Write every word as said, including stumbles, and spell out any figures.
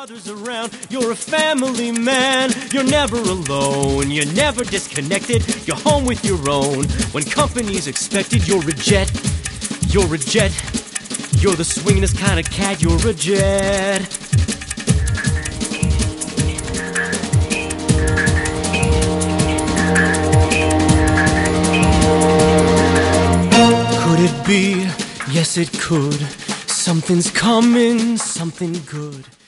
others around. You're a family man. You're never alone. You're never disconnected. You're home with your own. When company's expected, you're a jet. You're a jet. You're the swingin'est kind of cat. You're a jet. Could it be? Yes, it could. Something's coming, something good.